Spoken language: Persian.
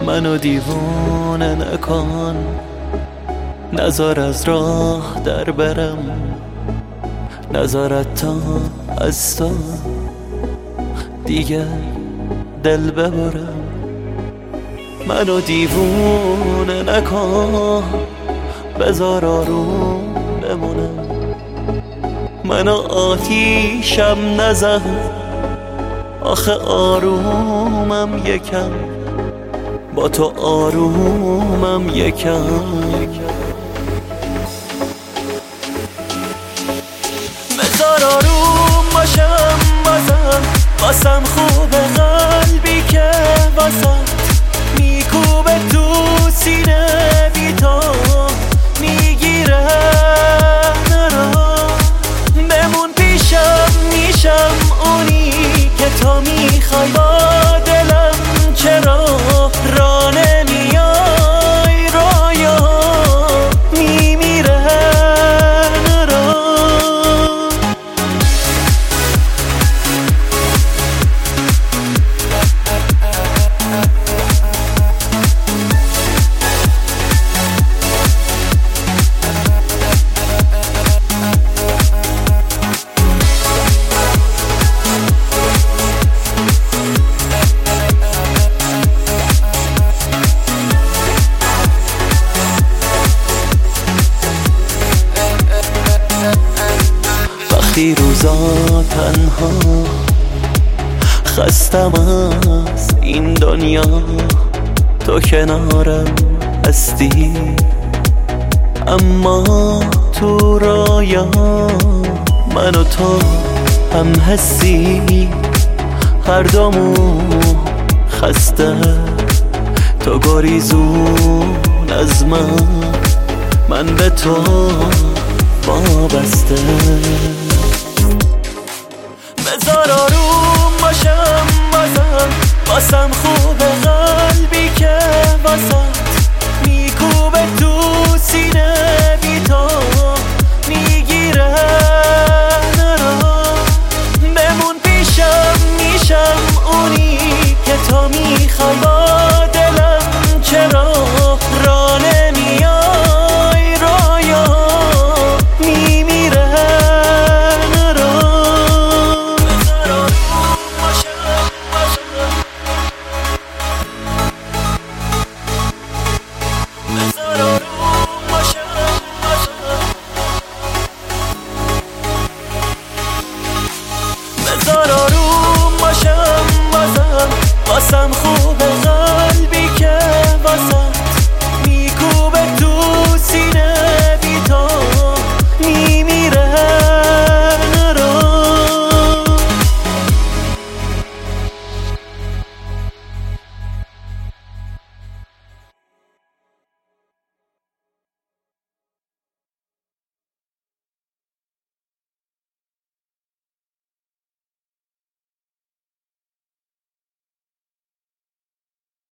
منو دیوانه نکن، نذار از راه در برم، نذارت تا از تو دیگه دل ببرم. منو دیوانه نکن، بذار آروم بمونم. منو آتیشم نزن، آخه آرومم یکم، با تو آرومم یکم. بذار آروم باشم بازم، واسم خوبه قلبی که واسم میکوبه تو سینه، بی تو میگیره نرا. بمون پیشم، میشم اونی که تو میخوای، با دلم چرا را نمیای، رایا میمیره نرا. وقتی روزا تنها خستم از این دنیا، تو کنارم هستی، اما تو رایا من و تو هم هستی. هر دومون خسته، تو گریزون از من به تو وابسته. بذار آروم باشم بازم، واسم خوبه قلبی که واسط میکوبه تو سینه، بی تو میگیره نرا. بمون پیشم، میشم اونی که تو میخوای، با دلم چرا را نمیای، رایا میمیره نرا. بذار آروم باشم بذار آروم باشم بذار آروم باشم بازم، واسم خوبه